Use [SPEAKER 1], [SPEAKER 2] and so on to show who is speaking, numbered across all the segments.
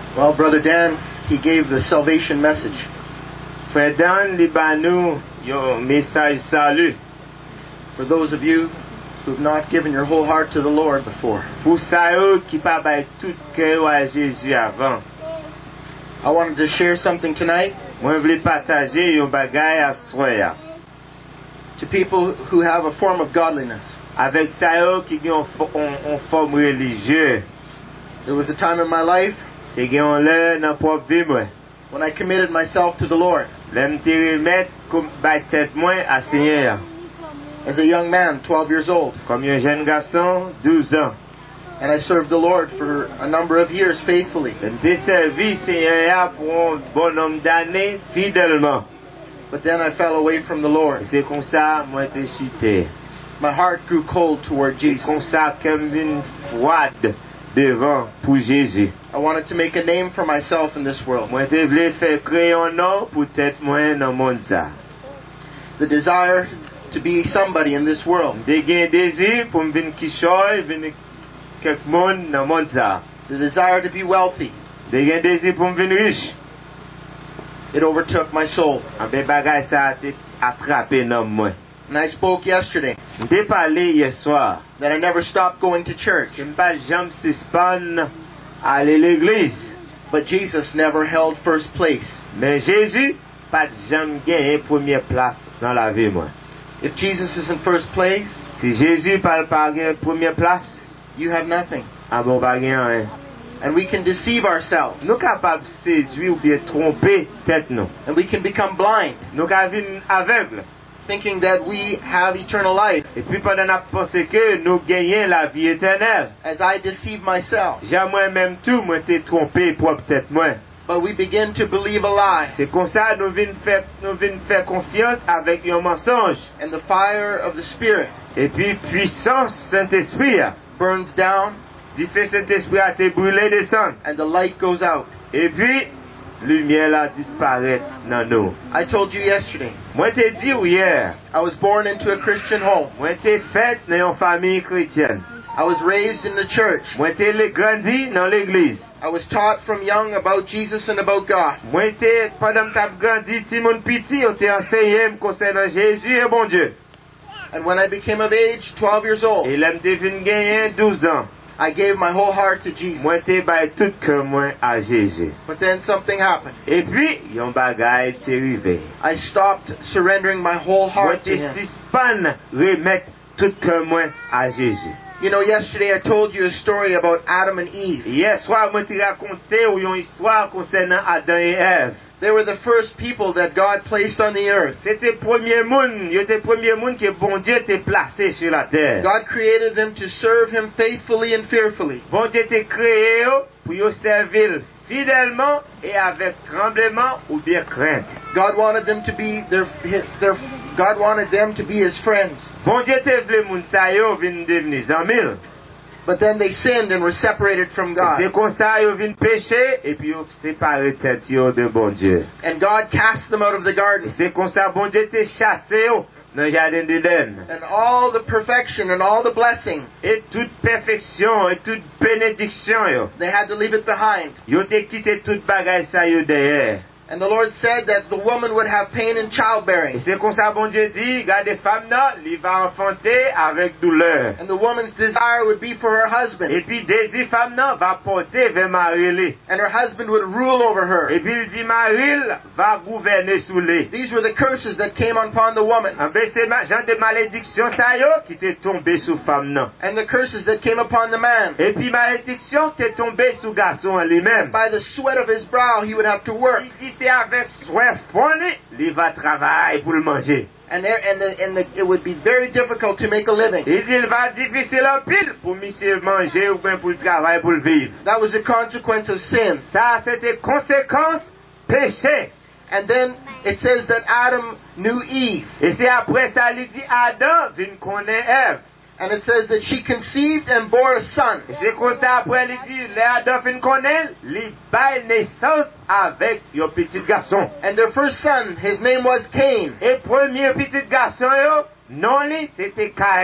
[SPEAKER 1] Well, Brother Dan, he gave the salvation message.
[SPEAKER 2] Frère Dan li ba nou yon message salut.
[SPEAKER 1] For those of you who have not given your whole heart to the Lord before,
[SPEAKER 2] Pour sa yo ki pa bay tout cœur à Jésus avant.
[SPEAKER 1] I wanted to share something tonight
[SPEAKER 2] Mwen vle partager yon bagay à soya.
[SPEAKER 1] to people who have a form of godliness.
[SPEAKER 2] Avec sa yo ki gen yon forme religieux.
[SPEAKER 1] There was a time in my life
[SPEAKER 2] Te gen yon lè nan propre vie mwen.
[SPEAKER 1] when I committed myself to the Lord
[SPEAKER 2] Lèm te remet kom bay tèt mwen à Seigneur.
[SPEAKER 1] as a young man, 12 years old.
[SPEAKER 2] Comme yon jeune garçon, 12 ans.
[SPEAKER 1] And I served the Lord for a number of years faithfully.
[SPEAKER 2] Lèm te servi Seigneur ya pou un bon nombre d'années fidèlement.
[SPEAKER 1] But then I fell away from the Lord.
[SPEAKER 2] C'est comme ça mwen te chute.
[SPEAKER 1] My heart grew cold toward
[SPEAKER 2] C'est
[SPEAKER 1] Jesus.
[SPEAKER 2] comme ça kem vin froide devant pour Jésus.
[SPEAKER 1] I wanted to make a name for myself in this world.
[SPEAKER 2] Mwen te vle fè kreye un nom pou tèt mwen nan moun sa.
[SPEAKER 1] The desire to be somebody in this world.
[SPEAKER 2] De gen désir pou m vin kishoy, vin kek moun nan moun sa.
[SPEAKER 1] The desire to be wealthy.
[SPEAKER 2] De gen désir pou m vin riche.
[SPEAKER 1] It overtook my soul.
[SPEAKER 2] Anbe bagay sa te atrape nan mwen.
[SPEAKER 1] And I spoke yesterday
[SPEAKER 2] M te pale yè soir.
[SPEAKER 1] that I never stopped going to church.
[SPEAKER 2] M pa jam sispan ale l'eglise.
[SPEAKER 1] But Jesus never held first place.
[SPEAKER 2] Men Jésus pa jam genye premier place nan la vie mwen.
[SPEAKER 1] If Jesus is in first place,
[SPEAKER 2] Si Jésus pa gen premier place,
[SPEAKER 1] you have nothing.
[SPEAKER 2] an bon pa gen an.
[SPEAKER 1] And we can deceive ourselves.
[SPEAKER 2] Nou kapab séduire ou bien tromper tèt nou.
[SPEAKER 1] And we can become blind,
[SPEAKER 2] Nou ka vin aveugle.
[SPEAKER 1] thinking that we have eternal life,
[SPEAKER 2] Et puis pendant ap pense ke nou genyen la vie éternelle.
[SPEAKER 1] as I deceive myself.
[SPEAKER 2] Jan mwen menm tou mwen te trompe prop tèt mwen.
[SPEAKER 1] But we begin to believe a lie.
[SPEAKER 2] C'est comme ça nou vin fè confiance avec yon mensonge.
[SPEAKER 1] And the fire of the Spirit
[SPEAKER 2] Et puis puissance Saint-Esprit a.
[SPEAKER 1] burns down
[SPEAKER 2] Di fè Saint-Esprit a te brûlé descend.
[SPEAKER 1] and the light goes out.
[SPEAKER 2] Et puis lumière la disparaît nan nou.
[SPEAKER 1] I told you yesterday,
[SPEAKER 2] Mwen te di ou hier,
[SPEAKER 1] I was born into a Christian home.
[SPEAKER 2] mwen te fèt nan yon famille chrétienne.
[SPEAKER 1] I was raised in the church.
[SPEAKER 2] Mwen te grandi nan l'église.
[SPEAKER 1] I was taught from young about Jesus and about God.
[SPEAKER 2] Mwen te, pendant tap grandi, ti moun piti, yo te ensegnye m konsernan Jésus et bon Dieu.
[SPEAKER 1] And when I became of age, 12 years old,
[SPEAKER 2] Et lèm te vin genyen 12 ans.
[SPEAKER 1] I gave my whole heart to Jesus.
[SPEAKER 2] Mwen te bay tout ke mwen a Jésus.
[SPEAKER 1] But then something happened.
[SPEAKER 2] Et puis, yon bagay te rive.
[SPEAKER 1] I stopped surrendering my whole
[SPEAKER 2] Mwen
[SPEAKER 1] heart to
[SPEAKER 2] te
[SPEAKER 1] Him.
[SPEAKER 2] sispan remet tout ke mwen a Jésus.
[SPEAKER 1] You know, yesterday I told you a story about Adam and Eve.
[SPEAKER 2] Hier soir, mwen te rakonte ou yon histoire konsernan Adam et Ève.
[SPEAKER 1] They were the first people that God placed on the earth.
[SPEAKER 2] C'était premier moun, yo te premier moun que bon Dieu te placé sur la terre.
[SPEAKER 1] God created them to serve Him faithfully and fearfully.
[SPEAKER 2] Bon Dieu te créé yo pour yo servir fidèlement et avec tremblement ou bien crainte.
[SPEAKER 1] God wanted them to be God wanted them to be His friends.
[SPEAKER 2] Bon Dieu te vle moun sa yo vin deveni zanmil.
[SPEAKER 1] But then they sinned and were separated from God.
[SPEAKER 2] C'est comme ça yo vin péché et puis yo séparé tête yo de bon Dieu.
[SPEAKER 1] And God cast them out of the garden.
[SPEAKER 2] C'est comme ça bon Dieu te chassé yo dans jardin d'Éden.
[SPEAKER 1] And all the perfection and all the blessing,
[SPEAKER 2] Et toute perfection et toute bénédiction yo.
[SPEAKER 1] they had to leave it behind.
[SPEAKER 2] Yo te quitté toute bagay sa yo derrière.
[SPEAKER 1] And the Lord said that the woman would have pain in
[SPEAKER 2] Et
[SPEAKER 1] childbearing.
[SPEAKER 2] c'est comme ça bon Dieu dit, regardez femme là, il va enfanter avec douleur.
[SPEAKER 1] And the woman's desire would be for her husband.
[SPEAKER 2] Et puis désir femme là va porter vers Marie.
[SPEAKER 1] And her husband would rule over her.
[SPEAKER 2] Et puis il dit Marie va gouverner sous les.
[SPEAKER 1] These were the curses that came upon the woman.
[SPEAKER 2] En fait c'est genre de malédiction ça yo qui t'est tombé sous femme là.
[SPEAKER 1] And the curses that came upon the man.
[SPEAKER 2] Et puis malédiction t'est tombé sous garçon en lui-même.
[SPEAKER 1] By the sweat of his brow he would have to work.
[SPEAKER 2] Il dit c'est avec soin fourni, il va travailler pour le manger.
[SPEAKER 1] And it would be very difficult to make a living.
[SPEAKER 2] Il dit il va difficile en pile pour monsieur manger ou bien pour le travail pour le vivre.
[SPEAKER 1] That was a consequence of sin.
[SPEAKER 2] Ça c'était conséquence péché.
[SPEAKER 1] And then it says that Adam knew Eve.
[SPEAKER 2] Et c'est après ça il dit Adam vient connaître Ève.
[SPEAKER 1] And it says that she conceived and bore a son.
[SPEAKER 2] Et c'est comme ça après il dit les Adam vient connaître, il bail naissance avec un petit garçon.
[SPEAKER 1] And their first son, his name was Cain.
[SPEAKER 2] Et premier petit garçon yo, non lui c'était Caïn.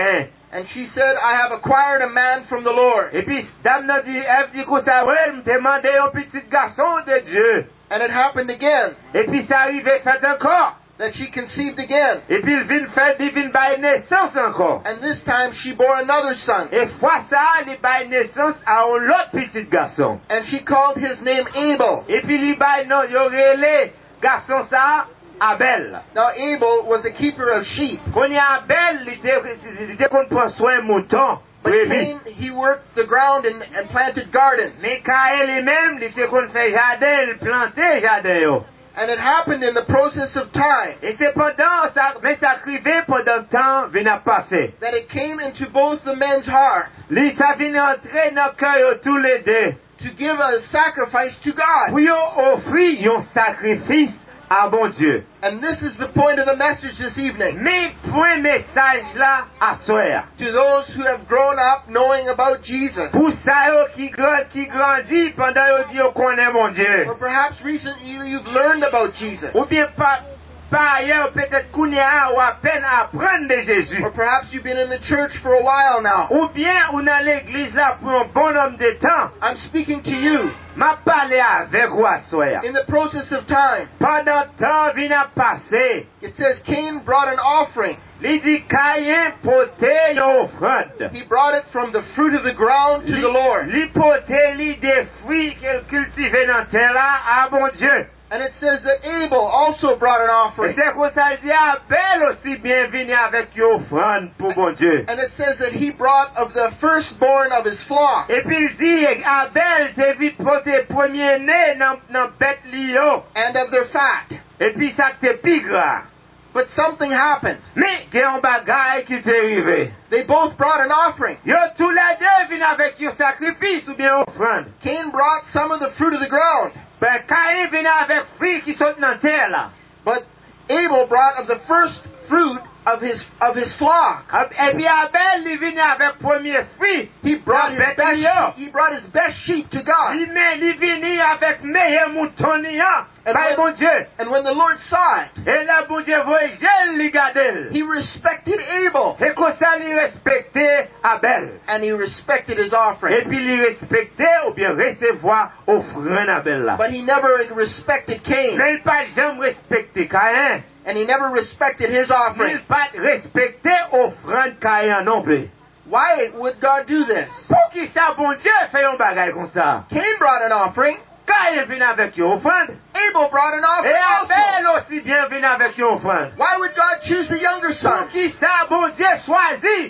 [SPEAKER 1] And she said, I have acquired a man from the Lord.
[SPEAKER 2] Et puis, dame nan dit, Ève dit comme ça, ouais, me demandé un petit garçon de Dieu.
[SPEAKER 1] And it happened again,
[SPEAKER 2] Et puis, ça arrivait fait encore.
[SPEAKER 1] that she conceived again.
[SPEAKER 2] Et puis, il vient bailler naissance encore.
[SPEAKER 1] And this time she bore another son.
[SPEAKER 2] Et fois ça, il baille naissance à un autre petit garçon.
[SPEAKER 1] And she called his name Abel.
[SPEAKER 2] Et puis, il baille, non, il y aurait les garçons ça, Abel.
[SPEAKER 1] Now Abel was a keeper of sheep.
[SPEAKER 2] Quand il y a Abel, il était qu'on prend soin mouton.
[SPEAKER 1] But Cain, he worked the ground and planted gardens.
[SPEAKER 2] Mais Caïn lui-même, il était qu'on fait jardin, il plantait jardin. Yo.
[SPEAKER 1] And it happened in the process of time
[SPEAKER 2] Et c'est pendant ça, mais ça arrivait pendant le temps vient à passer.
[SPEAKER 1] that it came into both the men's heart
[SPEAKER 2] Lui, ça vient entrer dans le cœur tous les deux.
[SPEAKER 1] to give a sacrifice to God.
[SPEAKER 2] Pour offrir un sacrifice à bon Dieu.
[SPEAKER 1] And this is the point of the message this evening.
[SPEAKER 2] Mais point message là à soir.
[SPEAKER 1] To those who have grown up knowing about Jesus,
[SPEAKER 2] Pour ça yo qui grandit pendant yo dit yo connaît mon Dieu.
[SPEAKER 1] or perhaps recently you've learned about Jesus,
[SPEAKER 2] Ou bien par ailleurs peut-être qu'on est ou à peine apprendre de Jésus.
[SPEAKER 1] or perhaps you've been in the church for a while now.
[SPEAKER 2] Ou bien on a l'église là pour un bon nombre de temps.
[SPEAKER 1] I'm speaking to you.
[SPEAKER 2] M'a parlé avec vous à soir.
[SPEAKER 1] In the process of time,
[SPEAKER 2] Pendant le temps vient à passer.
[SPEAKER 1] it says Cain brought an offering.
[SPEAKER 2] Il dit Caïn portait une offrande.
[SPEAKER 1] He brought it from the fruit of the ground to the Lord.
[SPEAKER 2] Il portait des fruits qu'il cultivait dans la terre là à bon Dieu.
[SPEAKER 1] And it says that Abel also brought an
[SPEAKER 2] Et
[SPEAKER 1] offering.
[SPEAKER 2] c'est comme ça il dit Abel aussi bien venu avec une offrande pour bon Dieu.
[SPEAKER 1] And it says that he brought of the firstborn of his flock.
[SPEAKER 2] Et puis il dit Abel t'es vite porté premier-né dans bête lion.
[SPEAKER 1] And of their fat.
[SPEAKER 2] Et puis ça t'es plus gras.
[SPEAKER 1] But something happened.
[SPEAKER 2] Mais il y a un bagage qui t'est arrivé.
[SPEAKER 1] They both brought an offering.
[SPEAKER 2] Yo tous les deux viennent avec un sacrifice ou bien une offrande.
[SPEAKER 1] Cain brought some of the fruit of the ground.
[SPEAKER 2] Ben Caïn vient avec fruits qui sont dans la terre là.
[SPEAKER 1] But Abel brought of the first fruit of his flock.
[SPEAKER 2] Et puis Abel il vient avec premier fruit.
[SPEAKER 1] He brought his
[SPEAKER 2] bête
[SPEAKER 1] best
[SPEAKER 2] lion.
[SPEAKER 1] he brought his best sheep to God.
[SPEAKER 2] Il vient avec meilleur mouton lion.
[SPEAKER 1] And
[SPEAKER 2] Par bon Dieu.
[SPEAKER 1] And when the Lord saw it,
[SPEAKER 2] Et là, bon Dieu, voyez, je l'ai gardé.
[SPEAKER 1] he respected Abel.
[SPEAKER 2] Et comme ça, il respectait Abel.
[SPEAKER 1] And he respected his
[SPEAKER 2] Et
[SPEAKER 1] offering.
[SPEAKER 2] puis, il respectait ou bien recevoir offrande Abel là.
[SPEAKER 1] But he never respected Cain.
[SPEAKER 2] Mais il pas jamais respecté Caïn.
[SPEAKER 1] And he never respected his offering.
[SPEAKER 2] Il pas respecté offrande Caïn non plus.
[SPEAKER 1] Why would God do this?
[SPEAKER 2] Pour qui ça, bon Dieu, fait un bagage comme ça?
[SPEAKER 1] Cain brought an offering.
[SPEAKER 2] Caïn vient avec une offrande.
[SPEAKER 1] Abel brought an
[SPEAKER 2] Et
[SPEAKER 1] offering
[SPEAKER 2] Abel
[SPEAKER 1] also.
[SPEAKER 2] aussi bien vient avec une offrande.
[SPEAKER 1] Why would God choose the younger
[SPEAKER 2] Pour
[SPEAKER 1] son?
[SPEAKER 2] qui ça, bon Dieu, choisit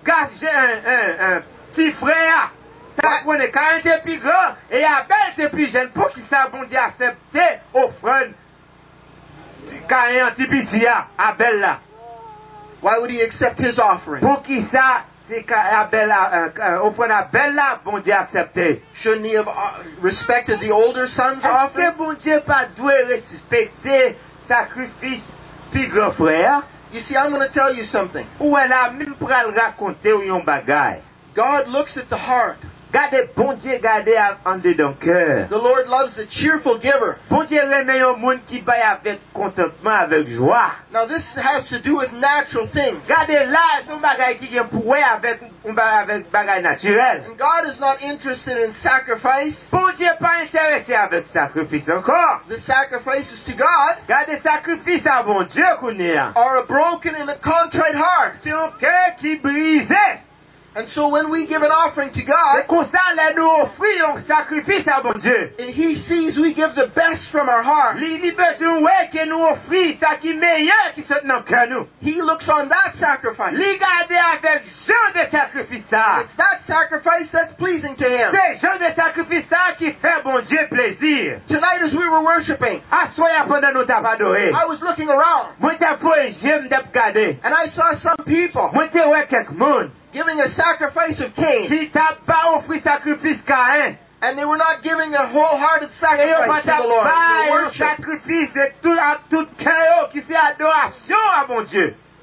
[SPEAKER 2] un petit frère. Ça prenait Caïn était plus grand et Abel était plus jeune. Pour qui ça, bon Dieu, accepter offrande Caïn petit petit Abel là.
[SPEAKER 1] Why would he accept his offering?
[SPEAKER 2] Pour qui ça, c'est Abel offrande Abel là, bon Dieu accepté.
[SPEAKER 1] Shouldn't he have respected the older son's
[SPEAKER 2] Est-ce
[SPEAKER 1] offering?
[SPEAKER 2] que bon Dieu pas doit respecter sacrifice plus grand frère?
[SPEAKER 1] You see, I'm going to tell you something.
[SPEAKER 2] Ou elle a même pour le raconter ou yon bagay.
[SPEAKER 1] God looks at the heart.
[SPEAKER 2] Gardez, bon Dieu, gardez en dedans cœur.
[SPEAKER 1] The Lord loves the cheerful giver.
[SPEAKER 2] Bon Dieu, remet un monde qui baille avec contentement, avec joie.
[SPEAKER 1] Now, this has to do with natural things.
[SPEAKER 2] Gardez là, son bagay qui vient pour avec bagay naturel.
[SPEAKER 1] And God is not interested in sacrifice.
[SPEAKER 2] Bon Dieu, pas intéressé avec sacrifice encore.
[SPEAKER 1] The sacrifices to God
[SPEAKER 2] Gardez sacrifice à bon Dieu qu'on est.
[SPEAKER 1] are a broken and a contrite heart.
[SPEAKER 2] C'est un cœur qui brisait.
[SPEAKER 1] And so when we give an offering to
[SPEAKER 2] C'est
[SPEAKER 1] God,
[SPEAKER 2] comme ça, là, nous offrons un sacrifice à bon Dieu.
[SPEAKER 1] He sees we give the best from our heart.
[SPEAKER 2] Il besoin ouais que nous offrons ça qui est meilleur qui sont dans le cœur nous.
[SPEAKER 1] He looks on that sacrifice.
[SPEAKER 2] Les garder avec genre de sacrifice ça.
[SPEAKER 1] It's that sacrifice that's pleasing to Him.
[SPEAKER 2] C'est genre de sacrifice ça qui fait bon Dieu plaisir.
[SPEAKER 1] Tonight as we were worshiping,
[SPEAKER 2] Assoya pendant nous t'as adoré.
[SPEAKER 1] I was looking around
[SPEAKER 2] Moi t'as pas j'aime de regarder.
[SPEAKER 1] and I saw some people
[SPEAKER 2] Moi t'es ouais quelques monde.
[SPEAKER 1] giving a sacrifice of Cain,
[SPEAKER 2] Si t'as pas offert sacrifice Caïn.
[SPEAKER 1] and they were not giving a wholehearted
[SPEAKER 2] Et on va
[SPEAKER 1] sacrifice to the Lord.
[SPEAKER 2] pas
[SPEAKER 1] They
[SPEAKER 2] un
[SPEAKER 1] worship.
[SPEAKER 2] sacrifice de tout à tout cœur qui c'est adoration à mon Dieu.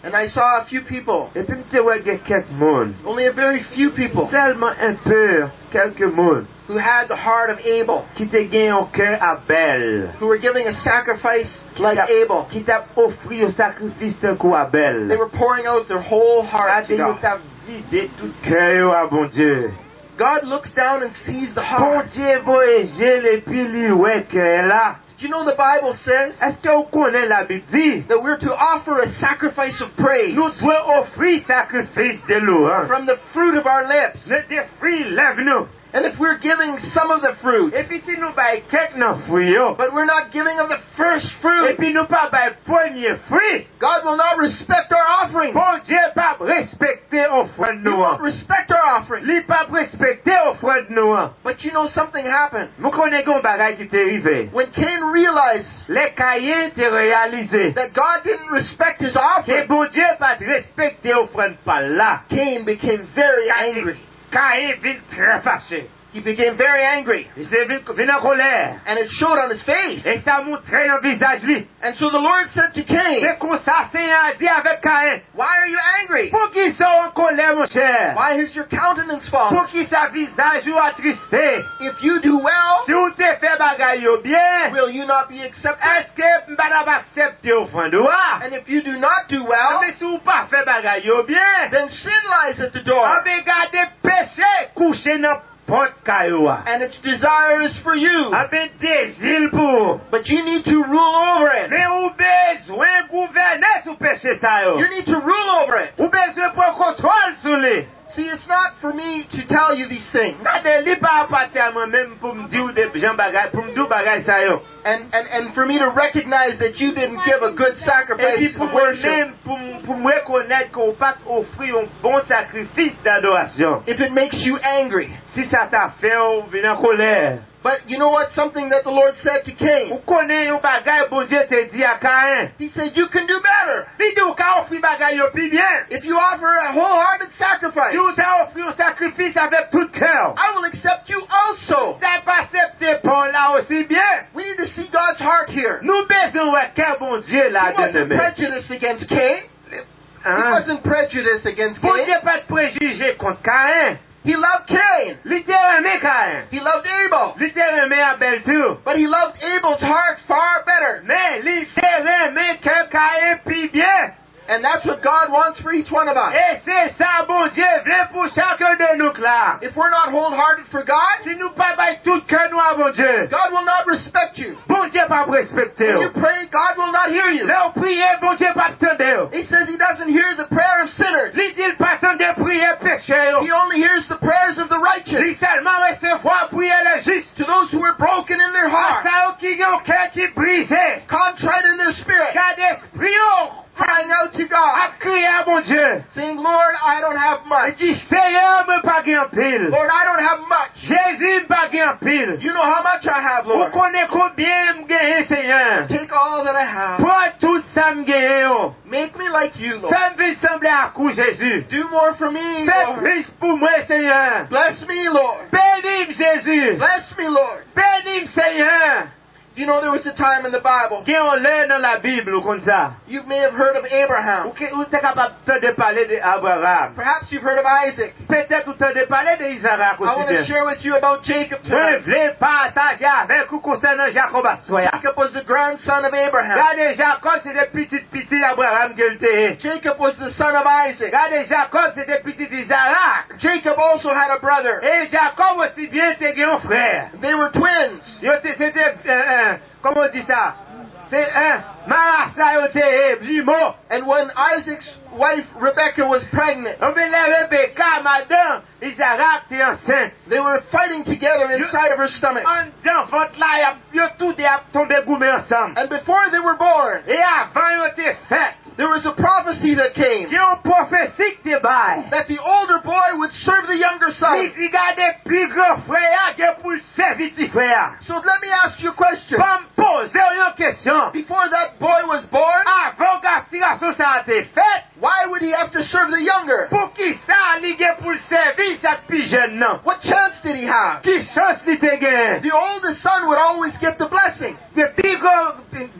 [SPEAKER 1] And I saw a few people,
[SPEAKER 2] Et puis m'te wè gen quelques monde.
[SPEAKER 1] only a very few people,
[SPEAKER 2] Seulement un peu, quelques monde.
[SPEAKER 1] who had the heart of Abel,
[SPEAKER 2] Qui te gen yon cœur Abel.
[SPEAKER 1] who were giving a sacrifice like Abel.
[SPEAKER 2] Qui t'a offri un sacrifice de coup Abel.
[SPEAKER 1] They were pouring out their whole heart to
[SPEAKER 2] Yo
[SPEAKER 1] God.
[SPEAKER 2] t'a vidé tout cœur à bon Dieu.
[SPEAKER 1] God looks down and sees the
[SPEAKER 2] Bon
[SPEAKER 1] heart.
[SPEAKER 2] Dieu voyage et puis lui ouais cœur là.
[SPEAKER 1] Do you know the Bible says
[SPEAKER 2] Est-ce que vous connaissez la Bible dit?
[SPEAKER 1] that we're to offer a sacrifice of praise
[SPEAKER 2] Nous devons offrir sacrifice de louange.
[SPEAKER 1] from the fruit of our lips?
[SPEAKER 2] Le fruit lève nous.
[SPEAKER 1] And if we're giving some of the fruit,
[SPEAKER 2] Et puis si nous baillons quelques non fruits,
[SPEAKER 1] but we're not giving of the first
[SPEAKER 2] et
[SPEAKER 1] fruit,
[SPEAKER 2] puis nous pas baillons premier fruit,
[SPEAKER 1] God will not respect our offering.
[SPEAKER 2] bon Dieu pas respecter offrande
[SPEAKER 1] He
[SPEAKER 2] nous.
[SPEAKER 1] won't respect our offering.
[SPEAKER 2] Il pas respecter offrande nous.
[SPEAKER 1] But you know something happened.
[SPEAKER 2] Nous connaissons un bagage qui t'est arrivé.
[SPEAKER 1] When Cain realized
[SPEAKER 2] Les Caïens t'ont réalisé
[SPEAKER 1] that God didn't respect his
[SPEAKER 2] que
[SPEAKER 1] offering,
[SPEAKER 2] bon Dieu pas respecter offrande par là.
[SPEAKER 1] Cain became very angry.
[SPEAKER 2] Caïn vient très fâché.
[SPEAKER 1] He became very angry.
[SPEAKER 2] Il s'est venu en colère.
[SPEAKER 1] And it showed on his face.
[SPEAKER 2] Et ça montrait dans le visage lui.
[SPEAKER 1] And so the Lord said to Cain,
[SPEAKER 2] C'est comme ça, Seigneur a dit avec Caïn.
[SPEAKER 1] why are you angry?
[SPEAKER 2] Pour qu'il soit en colère, mon cher.
[SPEAKER 1] Why has your countenance fallen?
[SPEAKER 2] Pour qu'il sa visage ou attristé.
[SPEAKER 1] If you do well,
[SPEAKER 2] Si vous te fait bagaille au bien,
[SPEAKER 1] will you not be accepted?
[SPEAKER 2] est-ce que m'bada va accepter offrande ou pas?
[SPEAKER 1] And if you do not do well,
[SPEAKER 2] Mais si vous pas fait bagaille au bien,
[SPEAKER 1] then sin lies at the door.
[SPEAKER 2] on peut garder péché couché dans porte cailloua.
[SPEAKER 1] And its desire is for you.
[SPEAKER 2] On peut désir pour.
[SPEAKER 1] But you need to rule over it.
[SPEAKER 2] Mais ou besoin gouverner sur péché ça yo.
[SPEAKER 1] You need to rule over it.
[SPEAKER 2] Ou besoin prendre contrôle sur lui.
[SPEAKER 1] See, it's not for me to tell you these things.
[SPEAKER 2] Gade li pa apate à moi-même pour me dire des gens bagaille, pour me dire bagaille ça yo.
[SPEAKER 1] And for me to recognize that you didn't give a good
[SPEAKER 2] Et puis
[SPEAKER 1] sacrifice
[SPEAKER 2] pour
[SPEAKER 1] of
[SPEAKER 2] moi-même,
[SPEAKER 1] worship.
[SPEAKER 2] pour me reconnaître qu'on pas offrir un bon sacrifice d'adoration.
[SPEAKER 1] If it makes you angry.
[SPEAKER 2] Si ça t'a fait ou venir en colère.
[SPEAKER 1] But you know what? Something that the Lord said to Cain.
[SPEAKER 2] Ou connaît un bagaille, bon Dieu te dit à Caïn.
[SPEAKER 1] He said, you can do better.
[SPEAKER 2] Si tu as offert bagaille au plus bien.
[SPEAKER 1] If you offer a wholehearted sacrifice,
[SPEAKER 2] Si tu as offert un sacrifice avec tout cœur.
[SPEAKER 1] I will accept you also.
[SPEAKER 2] T'as pas accepté pour là aussi bien.
[SPEAKER 1] We need to see God's heart here.
[SPEAKER 2] Nous besoin de quel bon Dieu là
[SPEAKER 1] He wasn't
[SPEAKER 2] dedans.
[SPEAKER 1] prejudiced against Cain. He
[SPEAKER 2] Hein?
[SPEAKER 1] wasn't prejudiced against
[SPEAKER 2] Bon Dieu
[SPEAKER 1] Cain.
[SPEAKER 2] pas de préjugé contre Caïn.
[SPEAKER 1] He loved Cain.
[SPEAKER 2] Il t'a aimé Caïn.
[SPEAKER 1] He loved Abel.
[SPEAKER 2] Il t'a aimé Abel tout.
[SPEAKER 1] But he loved Abel's heart far better.
[SPEAKER 2] Mais il t'a aimé que Caïn puis bien.
[SPEAKER 1] And that's what God wants for each one of us.
[SPEAKER 2] Et c'est ça, bon Dieu, veut pour chacun de nous là.
[SPEAKER 1] If we're not wholehearted for God,
[SPEAKER 2] Si nous pas bailler tout cœur nous à bon Dieu.
[SPEAKER 1] God will not respect you.
[SPEAKER 2] Bon Dieu pas respecter.
[SPEAKER 1] When you pray, God will not hear you.
[SPEAKER 2] Là, prier, bon Dieu pas attendre.
[SPEAKER 1] He says he doesn't hear the prayer of sinners.
[SPEAKER 2] Il dit pas attendre prier péché.
[SPEAKER 1] He only hears the prayers of the righteous.
[SPEAKER 2] Il seulement recevoir prier les justes.
[SPEAKER 1] To those who are broken in their heart,
[SPEAKER 2] Ça qui ont cœur qui brisé.
[SPEAKER 1] contrite in their spirit,
[SPEAKER 2] Garde esprit
[SPEAKER 1] crying out to
[SPEAKER 2] à
[SPEAKER 1] God,
[SPEAKER 2] crier à mon Dieu.
[SPEAKER 1] saying, Lord, I don't have
[SPEAKER 2] Il
[SPEAKER 1] much.
[SPEAKER 2] dit Seigneur me pas gain pile.
[SPEAKER 1] Lord, I don't have much.
[SPEAKER 2] Jésus me pas gain pile.
[SPEAKER 1] You know how much I have,
[SPEAKER 2] Vous
[SPEAKER 1] Lord.
[SPEAKER 2] connaissez combien me gagne Seigneur.
[SPEAKER 1] Take all that I have.
[SPEAKER 2] Pour tout ça me gagne.
[SPEAKER 1] Make me like you, Lord.
[SPEAKER 2] Ça me fait sembler à coup Jésus.
[SPEAKER 1] Do more for me,
[SPEAKER 2] Fais
[SPEAKER 1] Lord.
[SPEAKER 2] plus pour moi Seigneur.
[SPEAKER 1] Bless me, Lord.
[SPEAKER 2] Bénis Jésus.
[SPEAKER 1] Bless me, Lord.
[SPEAKER 2] Bénis Seigneur.
[SPEAKER 1] You know, there was a time in the Bible,
[SPEAKER 2] Qui on lit dans la Bible comme ça.
[SPEAKER 1] you may have heard of Abraham.
[SPEAKER 2] Ou t'es capable de parler d'Abraham.
[SPEAKER 1] Perhaps you've heard of Isaac.
[SPEAKER 2] Peut-être ou t'es de parler d'Isaac
[SPEAKER 1] I want
[SPEAKER 2] aussi.
[SPEAKER 1] to share with you about Jacob
[SPEAKER 2] Je
[SPEAKER 1] tonight.
[SPEAKER 2] voulais partager avec vous concernant Jacob à soi.
[SPEAKER 1] Jacob was the grandson of Abraham.
[SPEAKER 2] Regardez Jacob, c'est des petits Abraham qu'il était.
[SPEAKER 1] Jacob was the son of Isaac.
[SPEAKER 2] Regardez Jacob, c'est des petits Isaac.
[SPEAKER 1] Jacob also had a brother.
[SPEAKER 2] Et Jacob aussi bien c'était un frère.
[SPEAKER 1] They were twins.
[SPEAKER 2] C'était comment on dit ça? C'est un Marasa était jumeau.
[SPEAKER 1] And when Isaac's wife Rebecca was pregnant,
[SPEAKER 2] On veut les Rebecca, madame, Isaac était enceinte.
[SPEAKER 1] they were fighting together inside of her stomach.
[SPEAKER 2] En dedans, votre là, ils ont tous tombé goumés ensemble.
[SPEAKER 1] And before they were born,
[SPEAKER 2] Et avant, ils ont été faits.
[SPEAKER 1] there was a prophecy that came
[SPEAKER 2] Il y a une prophétie qui te baille.
[SPEAKER 1] that the older boy would serve the younger son.
[SPEAKER 2] Il regarde les plus grands frères que pour le servir petit frère.
[SPEAKER 1] So let me ask you a question.
[SPEAKER 2] Pas me poser une question.
[SPEAKER 1] Before that boy was born,
[SPEAKER 2] Avant que la ça a été faite,
[SPEAKER 1] why would he have to serve the younger?
[SPEAKER 2] pour qui ça ligue pour le servir, ça plus jeune non.
[SPEAKER 1] What chance did he have?
[SPEAKER 2] Qui chance il te gagne?
[SPEAKER 1] The oldest son would always get the blessing.
[SPEAKER 2] Le plus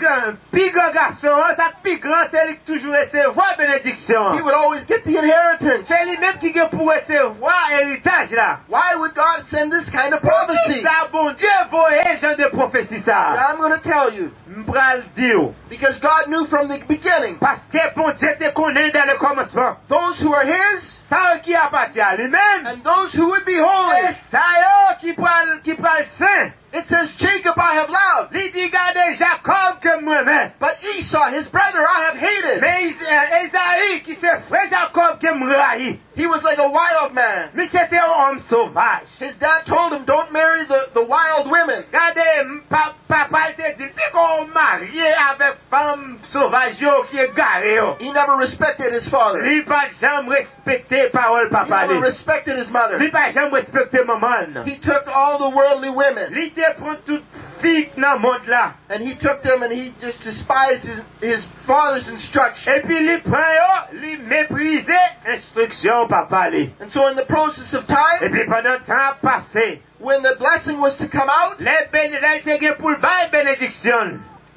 [SPEAKER 2] plus grand garçon, ça plus grand, c'est lui qui toujours recevoir bénédiction.
[SPEAKER 1] He would always get the inheritance.
[SPEAKER 2] C'est lui-même qui est pour recevoir héritage là.
[SPEAKER 1] Why would God send this kind of prophecy?
[SPEAKER 2] Ça, bon Dieu, voyez genre de prophétie ça.
[SPEAKER 1] I'm going to tell you.
[SPEAKER 2] M'bral dire.
[SPEAKER 1] Because God knew from the beginning.
[SPEAKER 2] Parce que bon Dieu te connaît dans le commencement.
[SPEAKER 1] Those who are His.
[SPEAKER 2] Ça qui appartient à lui-même.
[SPEAKER 1] And those who would be holy.
[SPEAKER 2] Et ça qui parle saint.
[SPEAKER 1] It says, Jacob I have loved.
[SPEAKER 2] Il dit, regardez Jacob que moi-même.
[SPEAKER 1] But Esau, his brother, I have hated.
[SPEAKER 2] Mais Esaïe, qui c'est frère Jacob, que m'raï.
[SPEAKER 1] He was like a wild man.
[SPEAKER 2] Mais c'était un homme sauvage.
[SPEAKER 1] His dad told him, don't marry the wild women.
[SPEAKER 2] Regardez, papa te dit, puis qu'on marié avec femme sauvage qui est garée.
[SPEAKER 1] He never respected his father.
[SPEAKER 2] Il pas jamais respecté parole
[SPEAKER 1] He
[SPEAKER 2] papa.
[SPEAKER 1] never respected his mother.
[SPEAKER 2] Il pas jamais respecté maman.
[SPEAKER 1] He took all the worldly women.
[SPEAKER 2] Il te prend toute fille dans le monde là.
[SPEAKER 1] And he took them and he just despised his father's instruction.
[SPEAKER 2] Et puis il prend il méprisait instruction papa li.
[SPEAKER 1] And so in the process of
[SPEAKER 2] Et
[SPEAKER 1] time,
[SPEAKER 2] puis pendant le temps passé,
[SPEAKER 1] when the blessing was to come out,
[SPEAKER 2] les bénédictions pour le bénédiction.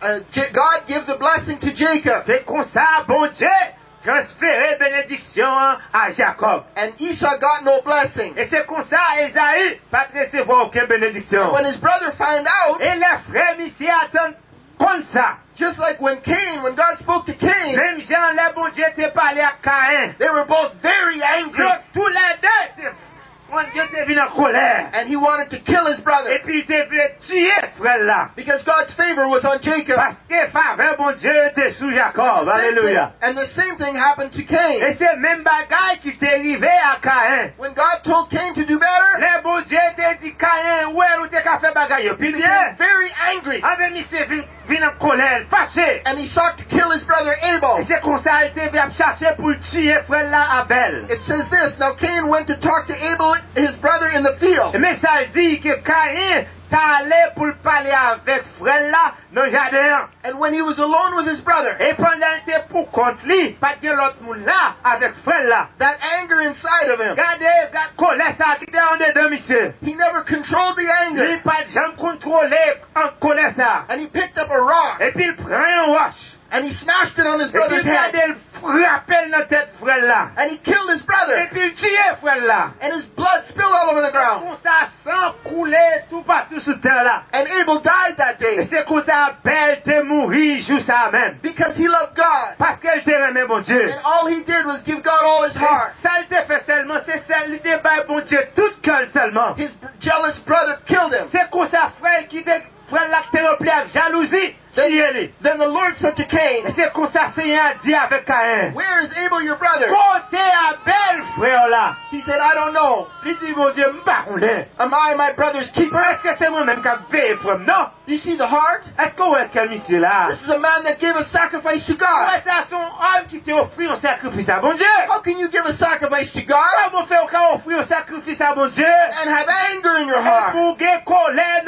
[SPEAKER 1] God gave the blessing to Jacob.
[SPEAKER 2] C'est comme ça, bon Dieu, transférer bénédiction à Jacob.
[SPEAKER 1] And Esau got no blessing.
[SPEAKER 2] Et c'est comme ça, Esaïe, pas recevoir aucune bénédiction.
[SPEAKER 1] When his brother found out,
[SPEAKER 2] Et les frères ici attendent comme ça.
[SPEAKER 1] just like when God spoke to Cain,
[SPEAKER 2] Même Jean, les bon Dieu te parlé à Caïn.
[SPEAKER 1] they were both very angry.
[SPEAKER 2] Donc, tous les deux, mon Dieu te venu en colère.
[SPEAKER 1] And he wanted to kill his
[SPEAKER 2] Et
[SPEAKER 1] brother
[SPEAKER 2] puis il te voulait tuer, frère là.
[SPEAKER 1] because God's favor was on Jacob.
[SPEAKER 2] Parce que faveur, mon Dieu, était sous Jacob. Alléluia.
[SPEAKER 1] And the same thing happened to Cain.
[SPEAKER 2] Et c'est même bagaille qui t'est arrivé à Caïn.
[SPEAKER 1] When God told Cain to do better,
[SPEAKER 2] Les bon Dieu te dit Caïn, ouais, ou t'es qu'à faire bagaille. Puis
[SPEAKER 1] he
[SPEAKER 2] bien,
[SPEAKER 1] became very angry.
[SPEAKER 2] avec monsieur vient en colère, fâché.
[SPEAKER 1] And he sought to kill his brother
[SPEAKER 2] Et
[SPEAKER 1] Abel.
[SPEAKER 2] c'est comme ça, il te vient chercher pour tuer frère là, Abel.
[SPEAKER 1] It says this, now Cain went to talk to Abel, his brother, in the field.
[SPEAKER 2] Mais ça dit que Caïn t'es allé pour parler avec frère là, dans le jardin.
[SPEAKER 1] And when he was alone with his brother,
[SPEAKER 2] Et pendant qu'il était pour contre lui, pas que l'autre monde là, avec frère là.
[SPEAKER 1] that anger inside of him,
[SPEAKER 2] Regardez, colère ça qui était en dedans, monsieur.
[SPEAKER 1] he never controlled the
[SPEAKER 2] Lui,
[SPEAKER 1] anger.
[SPEAKER 2] pas jamais contrôlé en colère ça.
[SPEAKER 1] And he picked up a rock
[SPEAKER 2] Et puis il prend un roche.
[SPEAKER 1] and he smashed it on his
[SPEAKER 2] Et puis
[SPEAKER 1] brother's
[SPEAKER 2] il
[SPEAKER 1] head.
[SPEAKER 2] regardait, il frappait dans tête frère là.
[SPEAKER 1] And he killed his
[SPEAKER 2] Et
[SPEAKER 1] brother.
[SPEAKER 2] puis il tuait frère là.
[SPEAKER 1] And his blood spilled all over the ground.
[SPEAKER 2] Comme ça, sang coulait tout partout sur terre là.
[SPEAKER 1] And Abel died that
[SPEAKER 2] Et
[SPEAKER 1] day
[SPEAKER 2] c'est comme ça, Abel te mourir jour ça même.
[SPEAKER 1] because he loved God.
[SPEAKER 2] Parce qu'elle te remet, mon Dieu.
[SPEAKER 1] And all he did was give God all his heart.
[SPEAKER 2] Ça, il te fait seulement, c'est ça, il te bat, mon Dieu, tout cœur seulement.
[SPEAKER 1] His jealous brother killed him.
[SPEAKER 2] C'est comme ça, frère, qui te, frère, là, qui te remplit avec jalousie. Chier-les.
[SPEAKER 1] Then the Lord said to
[SPEAKER 2] Et
[SPEAKER 1] Cain,
[SPEAKER 2] c'est comme ça, Seigneur a dit avec Caïn.
[SPEAKER 1] where is Abel your brother?
[SPEAKER 2] Côté Abel, frère, là.
[SPEAKER 1] He said, I don't know.
[SPEAKER 2] Il dit, mon Dieu, m'baroulé.
[SPEAKER 1] Am I my brother's keeper?
[SPEAKER 2] Est-ce que c'est moi-même qui a veillé pour moi? Non.
[SPEAKER 1] You see the heart?
[SPEAKER 2] Est-ce qu'on voit ce monsieur là?
[SPEAKER 1] This is a man that gave a sacrifice to God.
[SPEAKER 2] Ouais, c'est son homme qui t'a offert un sacrifice à bon Dieu.
[SPEAKER 1] How can you give a sacrifice to God
[SPEAKER 2] Comment faire qu'on offre un sacrifice à bon Dieu?
[SPEAKER 1] and have anger in your heart?
[SPEAKER 2] Pour que colère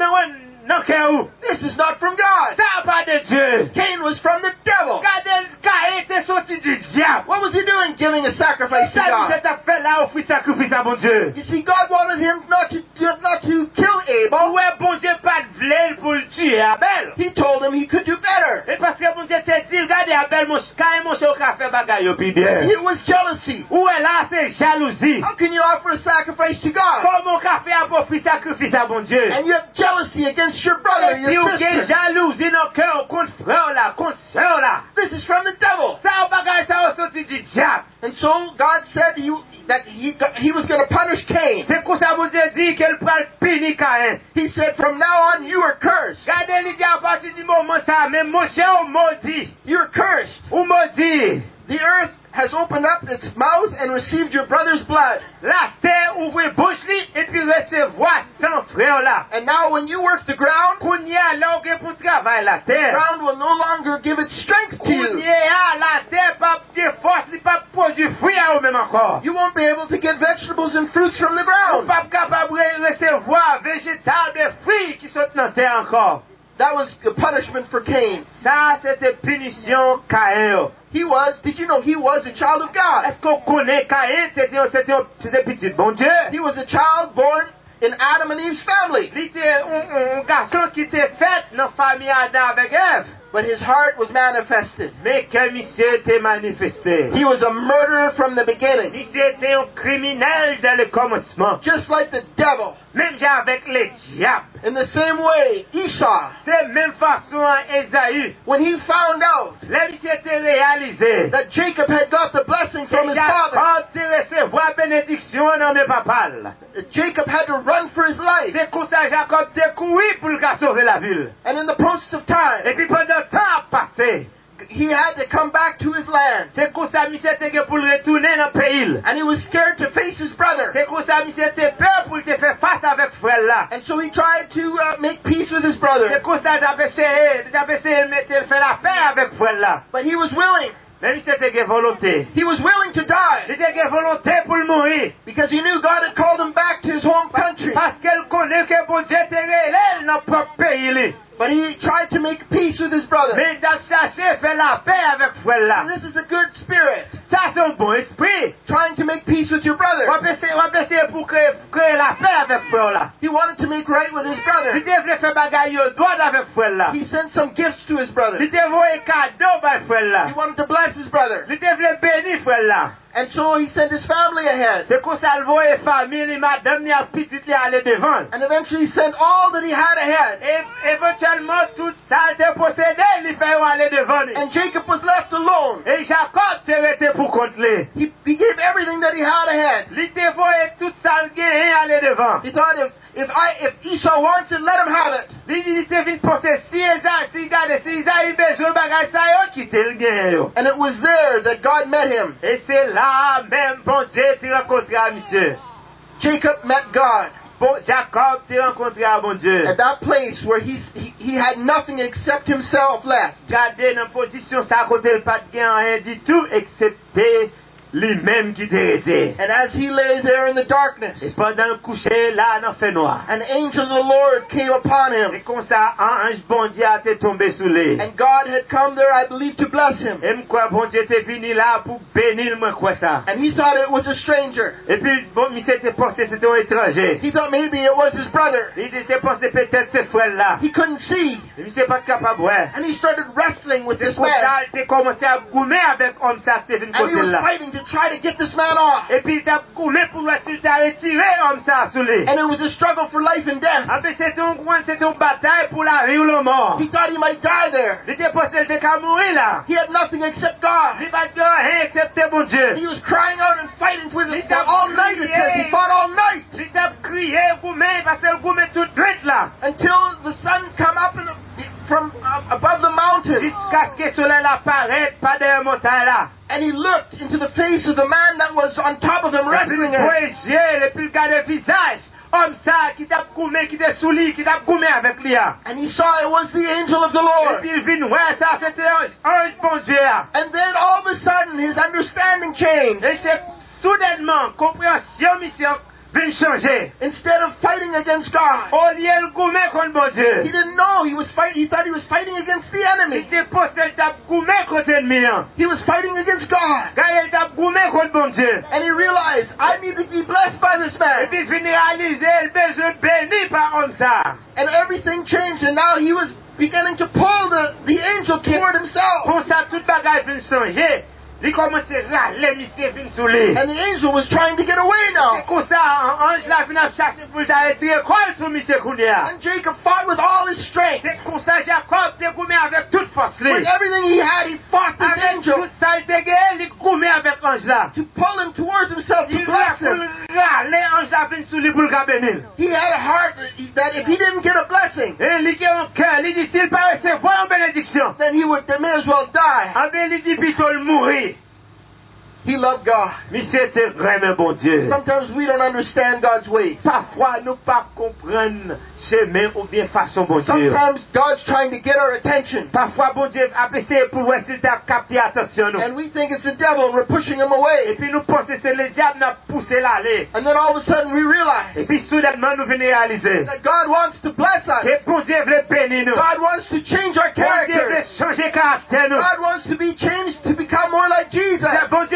[SPEAKER 2] non cœur.
[SPEAKER 1] This is not from God.
[SPEAKER 2] Ça pas de Dieu.
[SPEAKER 1] Cain was from the devil.
[SPEAKER 2] Regardez, Caïn était sorti du diable.
[SPEAKER 1] What was he doing giving a sacrifice to
[SPEAKER 2] Ça nous
[SPEAKER 1] God?
[SPEAKER 2] est appelé là offrir sacrifice à bon Dieu.
[SPEAKER 1] You see, God wanted him not to kill Abel.
[SPEAKER 2] Ouais, bon Dieu pas de vle pour le tuer Abel.
[SPEAKER 1] He told him he could do better.
[SPEAKER 2] Et parce que bon Dieu t'a dit, regardez Abel, Caïn, mon cher, qu'a fait bagaille au bien.
[SPEAKER 1] It was jealousy.
[SPEAKER 2] Où est là, c'est jalousie.
[SPEAKER 1] How can you offer a sacrifice to God
[SPEAKER 2] Comment qu'a fait à offrir sacrifice à bon Dieu?
[SPEAKER 1] and you have jealousy against your brother,
[SPEAKER 2] Et
[SPEAKER 1] your
[SPEAKER 2] puis, il y a
[SPEAKER 1] sister?
[SPEAKER 2] jalousie dans le cœur contre frère là, contre soeur là.
[SPEAKER 1] This is from the devil.
[SPEAKER 2] Ça, bagaille, ça a sorti du diable.
[SPEAKER 1] And so God said that he was going to punish Cain.
[SPEAKER 2] C'est comme ça, bon Dieu dit qu'elle prend le puni Caïn.
[SPEAKER 1] He said, from now on, you are cursed.
[SPEAKER 2] Regardez, il dit à partir du moment ça, mais mon cher, on maudit.
[SPEAKER 1] You're cursed.
[SPEAKER 2] On maudit.
[SPEAKER 1] The earth has opened up its mouth and received your brother's blood.
[SPEAKER 2] La terre ouvre bouche li, et puis recevoir son frère là.
[SPEAKER 1] And now when you work the ground,
[SPEAKER 2] Qu'on y a l'orgue pour travailler la
[SPEAKER 1] the
[SPEAKER 2] terre.
[SPEAKER 1] ground will no longer give its strength to
[SPEAKER 2] Qu'on
[SPEAKER 1] you.
[SPEAKER 2] y a la terre, pas de force, li pas produire fruit à eux-mêmes encore.
[SPEAKER 1] You won't be able to get vegetables and fruits from the
[SPEAKER 2] On
[SPEAKER 1] ground.
[SPEAKER 2] pas capable de recevoir végétal des fruits qui sont dans la terre encore.
[SPEAKER 1] That was the punishment for Cain.
[SPEAKER 2] Ça, c'était punition Caïn.
[SPEAKER 1] Did you know he was a child of God?
[SPEAKER 2] Est-ce qu'on connaît Caïn? C'était petit bon Dieu.
[SPEAKER 1] He was a child born in Adam and Eve's family.
[SPEAKER 2] Il était un garçon qui était fait dans la famille Adam avec Ève.
[SPEAKER 1] but his heart was manifested.
[SPEAKER 2] Mais que monsieur était manifesté.
[SPEAKER 1] He was a murderer from the beginning.
[SPEAKER 2] Monsieur était un criminel dès le commencement.
[SPEAKER 1] Just like the devil.
[SPEAKER 2] Même avec les diables.
[SPEAKER 1] In the same way, Esau,
[SPEAKER 2] C'est même façon Esaü.
[SPEAKER 1] when he found out
[SPEAKER 2] Là, monsieur était réalisé.
[SPEAKER 1] that Jacob had got the blessing from his father,
[SPEAKER 2] Jacob te recevoir bénédiction dans mes papas.
[SPEAKER 1] Jacob had to run for his life.
[SPEAKER 2] C'est comme ça Jacob te couru pour le sauver la ville.
[SPEAKER 1] And in the process of time,
[SPEAKER 2] Et puis pendant le temps passé,
[SPEAKER 1] he had to come back to his land.
[SPEAKER 2] c'est comme ça monsieur était pour retourner dans le pays.
[SPEAKER 1] And he was scared to face his brother.
[SPEAKER 2] C'est comme ça monsieur était peur pour te faire face avec frère là.
[SPEAKER 1] And so he tried to make peace with his brother.
[SPEAKER 2] C'est comme ça d'avait essayé de faire la paix avec frère là.
[SPEAKER 1] But he was willing.
[SPEAKER 2] Mais monsieur était volonté.
[SPEAKER 1] He was willing to die
[SPEAKER 2] Il était volonté pour le mourir.
[SPEAKER 1] because he knew God had called him back to his home country.
[SPEAKER 2] Parce qu'elle connaît que bon Dieu te révèle dans notre propre pays.
[SPEAKER 1] But he tried to make peace with his brother.
[SPEAKER 2] Mais dans chercher faire la paix avec frère là.
[SPEAKER 1] And this is a good spirit.
[SPEAKER 2] Ça c'est un bon esprit.
[SPEAKER 1] Trying to make peace with your brother.
[SPEAKER 2] On peut essayer pour créer la paix avec frère là.
[SPEAKER 1] He wanted to make right with his brother.
[SPEAKER 2] Il devait faire bagaille au droit avec frère là.
[SPEAKER 1] He sent some gifts to his brother.
[SPEAKER 2] Il devait envoyer cadeau par frère là.
[SPEAKER 1] He wanted to bless his brother.
[SPEAKER 2] Il devait bénir frère là.
[SPEAKER 1] And so he sent his family ahead.
[SPEAKER 2] C'est comme ça le voyait famille, madame, et petite lui aller devant.
[SPEAKER 1] And eventually he sent all that he had ahead.
[SPEAKER 2] Et éventuellement tout ça était possédé, il fait aller devant.
[SPEAKER 1] And Jacob was left alone.
[SPEAKER 2] Et Jacob s'est resté pour contrôler.
[SPEAKER 1] He gave everything that he had ahead.
[SPEAKER 2] Il te voyait tout ça le gain aller devant.
[SPEAKER 1] He thought if Esau wants it, let him have it.
[SPEAKER 2] Il te vient penser si Isaïe a besoin de bagage ça yo quitter le gain.
[SPEAKER 1] And it was there that God met him.
[SPEAKER 2] Et c'est là même bon Dieu te rencontré à monsieur.
[SPEAKER 1] Jacob met God.
[SPEAKER 2] Bon Jacob te rencontré à bon Dieu.
[SPEAKER 1] At that place where he had nothing except himself left.
[SPEAKER 2] Gardez dans position ça côté le pas de gain rien du tout excepté lui-même qui était.
[SPEAKER 1] And as he lay there in the darkness,
[SPEAKER 2] Et pendant le coucher là dans fait noir.
[SPEAKER 1] an angel of the Lord came upon him.
[SPEAKER 2] Et comme ça un ange bon Dieu a été tombé sous lui.
[SPEAKER 1] And God had come there, I believe, to bless him.
[SPEAKER 2] Et moi bon Dieu était venu là pour bénir moi quoi ça.
[SPEAKER 1] And he thought it was a stranger.
[SPEAKER 2] Et puis bon monsieur était pensé c'était un étranger.
[SPEAKER 1] He thought maybe it was his brother.
[SPEAKER 2] Il était pensé peut-être ses frères là.
[SPEAKER 1] He couldn't see.
[SPEAKER 2] Il n'était pas capable ouais.
[SPEAKER 1] And he started wrestling with
[SPEAKER 2] C'est
[SPEAKER 1] this
[SPEAKER 2] comme
[SPEAKER 1] man.
[SPEAKER 2] ça il a commencé à goumer avec homme ça qui est venu
[SPEAKER 1] And he
[SPEAKER 2] côté
[SPEAKER 1] was
[SPEAKER 2] là.
[SPEAKER 1] fighting to try to get this man off.
[SPEAKER 2] Et puis il a goumé pour voir s'il t'a retiré homme ça sous lui.
[SPEAKER 1] And it was a struggle for life and death.
[SPEAKER 2] Ah mais c'était une bataille pour la vie ou la mort.
[SPEAKER 1] He thought he might die there.
[SPEAKER 2] Il était pensé qu'il était mourir là.
[SPEAKER 1] He had nothing except God.
[SPEAKER 2] Il va dire rien excepté mon Dieu.
[SPEAKER 1] He was crying out and fighting with it all night, it says. He fought all night.
[SPEAKER 2] Il t'a crié, goumé, parce que le goumé tout droit là.
[SPEAKER 1] Until the sun come up from above the mountain.
[SPEAKER 2] Jusqu'à ce que le soleil apparaisse pas derrière montagne là.
[SPEAKER 1] And he looked into the face of the man that was on top of him wrestling him.
[SPEAKER 2] Et puis il regarde le visage. Homme ça qui t'a goumé, qui t'a souli, qui t'a goumé avec lui.
[SPEAKER 1] And he saw it was the angel of the
[SPEAKER 2] Et
[SPEAKER 1] Lord.
[SPEAKER 2] puis il vit, ouais, ça c'était un bon Dieu.
[SPEAKER 1] And then all of a sudden his understanding changed.
[SPEAKER 2] Et c'est soudainement, compréhension, mission, vient changer.
[SPEAKER 1] Instead of fighting against God,
[SPEAKER 2] Au lieu de goumé contre bon Dieu.
[SPEAKER 1] he didn't know he was fighting. He thought he was fighting against the
[SPEAKER 2] Il
[SPEAKER 1] enemy.
[SPEAKER 2] était posé, t'a goumé contre l'ennemi.
[SPEAKER 1] He was fighting against God.
[SPEAKER 2] Quand il t'a goumé contre bon Dieu.
[SPEAKER 1] And he realized, I need to be blessed by this
[SPEAKER 2] Et
[SPEAKER 1] man.
[SPEAKER 2] puis il réaliser le besoin béni par homme ça.
[SPEAKER 1] And everything changed, and now he was beginning to pull the angel toward himself.
[SPEAKER 2] Pour ça, tout bagage vient changer. Il commence à râler, monsieur vient sous lui.
[SPEAKER 1] And the angel was trying to get away
[SPEAKER 2] C'est
[SPEAKER 1] now.
[SPEAKER 2] comme ça, ange là vient chercher pour t'arrêter quoi sur monsieur Kounia.
[SPEAKER 1] And Jacob fought with all his strength.
[SPEAKER 2] C'est comme ça, Jacob t'est goumé avec toute force.
[SPEAKER 1] With everything he had, he fought this
[SPEAKER 2] Avec
[SPEAKER 1] angel
[SPEAKER 2] tout ça, il t'est il goumé avec ange là.
[SPEAKER 1] to pull him towards himself, to
[SPEAKER 2] Il
[SPEAKER 1] bless
[SPEAKER 2] va
[SPEAKER 1] him.
[SPEAKER 2] râler, ange là vient sous lui pour le bénir.
[SPEAKER 1] He had a heart that if he didn't get a blessing,
[SPEAKER 2] Et il dit en cœur, il dit s'il pas recevoir une bénédiction,
[SPEAKER 1] then they may as well die.
[SPEAKER 2] ah ben il dit plutôt le mourir.
[SPEAKER 1] He loved God.
[SPEAKER 2] Monsieur était vraiment bon Dieu.
[SPEAKER 1] Sometimes we don't understand God's ways.
[SPEAKER 2] Parfois, nous pas comprendre chemin ou bien façon bon Dieu.
[SPEAKER 1] Sometimes God's trying to get our attention.
[SPEAKER 2] Parfois, bon Dieu a essayé pour voir s'il t'a capté attention nous.
[SPEAKER 1] And we think it's the devil and we're pushing him
[SPEAKER 2] Et
[SPEAKER 1] away.
[SPEAKER 2] puis nous pensons que c'est le diable qui a poussé l'aller.
[SPEAKER 1] And then all of a sudden we realize
[SPEAKER 2] Et puis soudainement nous venons réaliser.
[SPEAKER 1] that God wants to bless us.
[SPEAKER 2] Et bon Dieu veut bénir nous.
[SPEAKER 1] God wants to change our
[SPEAKER 2] Bon Dieu
[SPEAKER 1] character.
[SPEAKER 2] veut changer caractère nous.
[SPEAKER 1] God wants to be changed to become more like Jesus.
[SPEAKER 2] Bon Dieu veut nous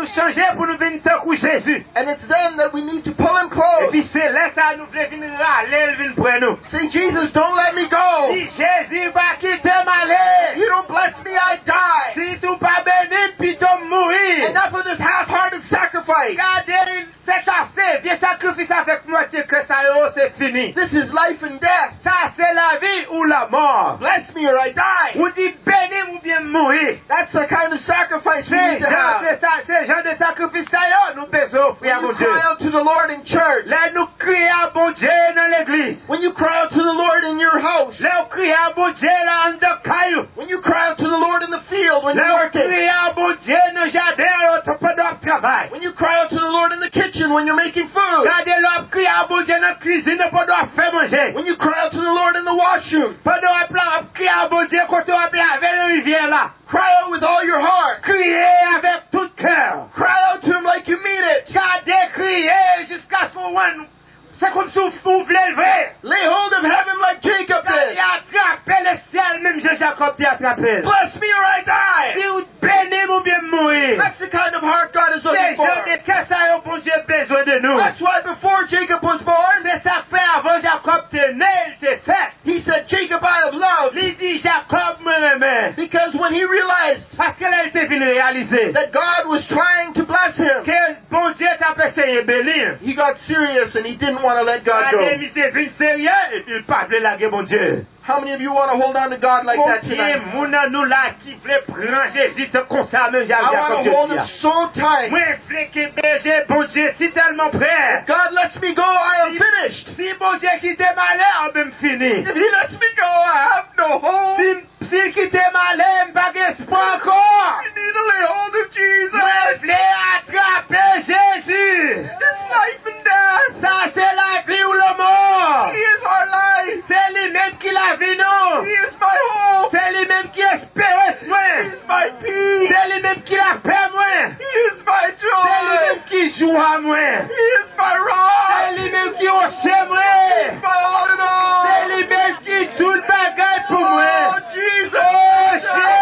[SPEAKER 2] changer pour nous venir tant que Jésus.
[SPEAKER 1] And it's then that we need to pull him
[SPEAKER 2] Et
[SPEAKER 1] close.
[SPEAKER 2] puis c'est là ça nous voulons venir râler, venir prendre nous.
[SPEAKER 1] Say, Jesus, don't let me go.
[SPEAKER 2] Si Jésus va quitter m'aller,
[SPEAKER 1] You don't bless me, I die.
[SPEAKER 2] si tu pas béni, puis tu mourir.
[SPEAKER 1] Enough of this half-hearted sacrifice.
[SPEAKER 2] Regardez, c'est assez, viens sacrifice avec moitié que ça y est, c'est fini.
[SPEAKER 1] This is life and death.
[SPEAKER 2] Ça c'est la vie ou la mort.
[SPEAKER 1] Bless me or I die.
[SPEAKER 2] Ou dit béni ou bien mourir.
[SPEAKER 1] That's the kind of sacrifice we need to have.
[SPEAKER 2] C'est genre de sacrifice ça y est, nous besoin offrir à
[SPEAKER 1] When
[SPEAKER 2] mon
[SPEAKER 1] you
[SPEAKER 2] Dieu.
[SPEAKER 1] cry out to the Lord in church,
[SPEAKER 2] Là nous crions à bon Dieu dans l'église.
[SPEAKER 1] when you cry out to the Lord in your house,
[SPEAKER 2] Là on crie à bon Dieu là en de caillou.
[SPEAKER 1] when you cry out to the Lord in the field when you're
[SPEAKER 2] Là on
[SPEAKER 1] working,
[SPEAKER 2] crie à bon Dieu dans le jardin pendant le travail.
[SPEAKER 1] when you cry out to the Lord in the kitchen when you're making food,
[SPEAKER 2] Regardez là on crie à bon Dieu dans la cuisine pendant faire manger.
[SPEAKER 1] when you cry out to the Lord in the washroom,
[SPEAKER 2] Pendant on crie à bon Dieu quand on va laver la rivière là.
[SPEAKER 1] cry out with all your heart.
[SPEAKER 2] Criez avec tout cœur.
[SPEAKER 1] Cry out to him like you mean it.
[SPEAKER 2] Regardez, criez jusqu'à ce qu'on voit. C'est comme si vous voulez le vrai.
[SPEAKER 1] Lay hold of heaven like Jacob
[SPEAKER 2] Regardez,
[SPEAKER 1] did.
[SPEAKER 2] attrapez le ciel, même Jacob t'a attrapé.
[SPEAKER 1] Bless me or I die.
[SPEAKER 2] Si vous bénissez ou bien mourir.
[SPEAKER 1] That's the kind of heart God is
[SPEAKER 2] C'est
[SPEAKER 1] looking for.
[SPEAKER 2] genre de qu'est-ce que bon Dieu a besoin de nous.
[SPEAKER 1] That's why before Jacob was born,
[SPEAKER 2] C'est ça fait avant Jacob te né, il te fait.
[SPEAKER 1] he said, Jacob I have loved.
[SPEAKER 2] Il dit Jacob me l'aimait.
[SPEAKER 1] Because when he realized
[SPEAKER 2] Parce que là, il était venu réaliser
[SPEAKER 1] that God was trying to bless him,
[SPEAKER 2] que bon Dieu t'a essayé de bénir.
[SPEAKER 1] he got serious and he didn't want to let God
[SPEAKER 2] La
[SPEAKER 1] go.
[SPEAKER 2] démission est sérieux et il parle la guerre, mon Dieu.
[SPEAKER 1] How many of you want to hold on to God like that
[SPEAKER 2] Combien
[SPEAKER 1] tonight?
[SPEAKER 2] moun nous là qui voulait prendre Jésus te concerne
[SPEAKER 1] I want to hold him so tight.
[SPEAKER 2] moi, je voulais qu'il berger, bon Dieu, si tellement prêt.
[SPEAKER 1] God lets me go, I am finished.
[SPEAKER 2] Si bon Dieu quitte malheur, on me fini.
[SPEAKER 1] If he lets me go, I have no hope.
[SPEAKER 2] Si quitte malheur, je pas d'espoir encore.
[SPEAKER 1] You need to lay hold of Jesus.
[SPEAKER 2] Moi, je voulais attraper Jésus.
[SPEAKER 1] It's life and death.
[SPEAKER 2] Ça, c'est la vie ou la mort.
[SPEAKER 1] He is our life.
[SPEAKER 2] C'est lui-même qui la vie, non.
[SPEAKER 1] He is my hope.
[SPEAKER 2] C'est lui-même qui espère,
[SPEAKER 1] He
[SPEAKER 2] moi.
[SPEAKER 1] is my peace.
[SPEAKER 2] C'est lui-même qui la paix, moi.
[SPEAKER 1] He is my
[SPEAKER 2] C'est lui-même
[SPEAKER 1] joy.
[SPEAKER 2] qui joue à moi.
[SPEAKER 1] He is my
[SPEAKER 2] C'est
[SPEAKER 1] rock.
[SPEAKER 2] lui-même qui hoche
[SPEAKER 1] He is
[SPEAKER 2] moi.
[SPEAKER 1] my all in
[SPEAKER 2] C'est
[SPEAKER 1] all.
[SPEAKER 2] lui-même qui tout le bagage pour moi.
[SPEAKER 1] Oh, Jesus.
[SPEAKER 2] Oh,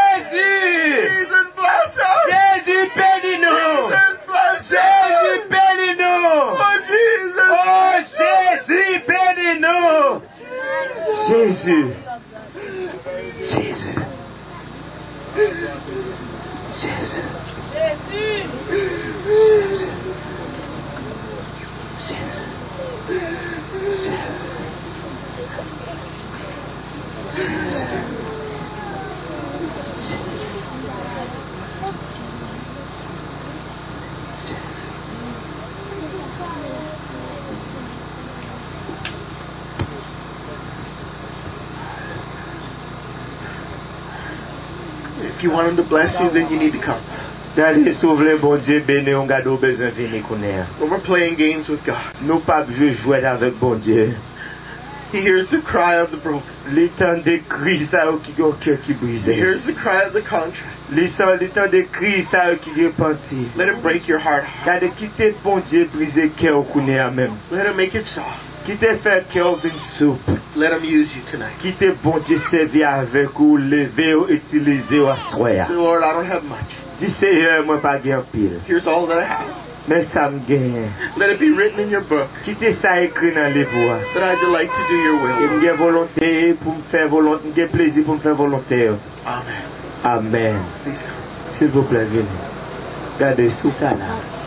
[SPEAKER 2] Jésus.
[SPEAKER 1] Jesus, bless us.
[SPEAKER 2] Jésus, bénis-nous.
[SPEAKER 1] Jesus, bless
[SPEAKER 2] Jésus,
[SPEAKER 1] us.
[SPEAKER 2] bénis-nous.
[SPEAKER 1] Oh, Jesus.
[SPEAKER 2] Oh, Jésus, bénis-nous. Jésus. Jésus. Jésus. Jésus.
[SPEAKER 1] If you want him to bless you, then you need to come.
[SPEAKER 2] D'aller sauver bon Dieu, béni, on garde besoin de venir connaître.
[SPEAKER 1] When we're playing games with God,
[SPEAKER 2] Nous pas jouer avec bon Dieu.
[SPEAKER 1] he hears the cry of the broken.
[SPEAKER 2] Les temps de cris, ça qui ont cœur qui
[SPEAKER 1] He
[SPEAKER 2] brisé.
[SPEAKER 1] hears the cry of the contrite.
[SPEAKER 2] Les temps de cris, ça qui repenti.
[SPEAKER 1] Let him break your heart.
[SPEAKER 2] Garde quitter bon Dieu, briser cœur connaître même.
[SPEAKER 1] Let him make it soft.
[SPEAKER 2] Quitter faire cœur d'une soupe.
[SPEAKER 1] Let him use you tonight.
[SPEAKER 2] Quitter bon Dieu servir avec ou lever ou utiliser ou asseoir.
[SPEAKER 1] Say, Lord, I don't have much.
[SPEAKER 2] Dis Seigneur, moi pas gain pile.
[SPEAKER 1] Here's all that I have.
[SPEAKER 2] Mais ça me gagne.
[SPEAKER 1] Let it be written in your book
[SPEAKER 2] Quitter ça écrit dans les voix.
[SPEAKER 1] that I delight to do your
[SPEAKER 2] Et
[SPEAKER 1] will.
[SPEAKER 2] j'ai volonté pour me faire volonté, j'ai plaisir pour me faire volonté.
[SPEAKER 1] Amen.
[SPEAKER 2] Amen.
[SPEAKER 1] Please come.
[SPEAKER 2] S'il vous plaît, venez. Regardez sous là.